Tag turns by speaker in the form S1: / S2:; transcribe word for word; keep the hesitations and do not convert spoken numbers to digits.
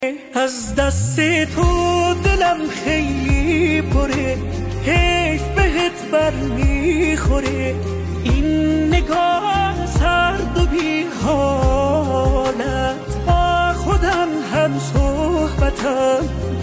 S1: از دست تو دلم خیلی پره، حیف بهت بر میخوره این نگاه سرد و بی حالت. با خودم هم صحبتم